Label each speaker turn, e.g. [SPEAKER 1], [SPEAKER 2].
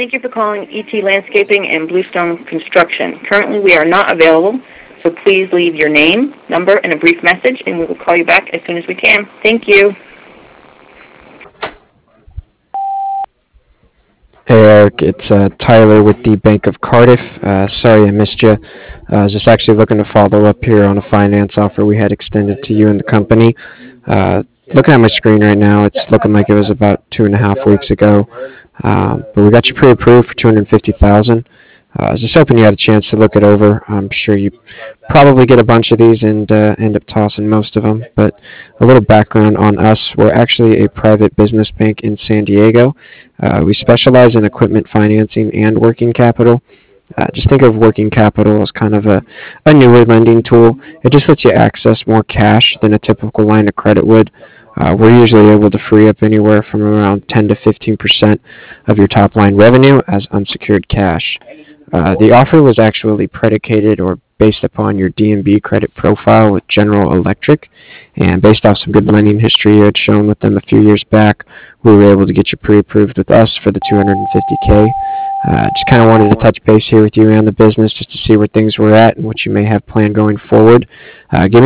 [SPEAKER 1] Thank you for calling ET Landscaping and Bluestone Construction. Currently, we are not available, so please leave your name, number, and a brief message, and we will call you back as soon as we can. Thank you.
[SPEAKER 2] Hey Eric, it's Tyler with the Bank of Cardiff. Sorry I missed you. I was just actually looking to follow up here on a finance offer we had extended to you and the company. Looking at my screen right now, it's looking like it was about 2.5 weeks ago. But we got you pre-approved for 250,000. I was just hoping you had a chance to look it over. I'm sure you probably get a bunch of these and end up tossing most of them. But a little background on us: we're actually a private business bank in San Diego. We specialize in equipment financing and working capital. Just think of working capital as kind of a newer lending tool. It just lets you access more cash than a typical line of credit would. We're usually able to free up anywhere from around 10 to 15% of your top line revenue as unsecured cash. The offer was actually predicated or based upon your DNB credit profile with General Electric, and based off some good lending history you had shown with them a few years back, we were able to get you pre-approved with us for the 250K. Just kind of wanted to touch base here with you around the business just to see where things were at and what you may have planned going forward. Give me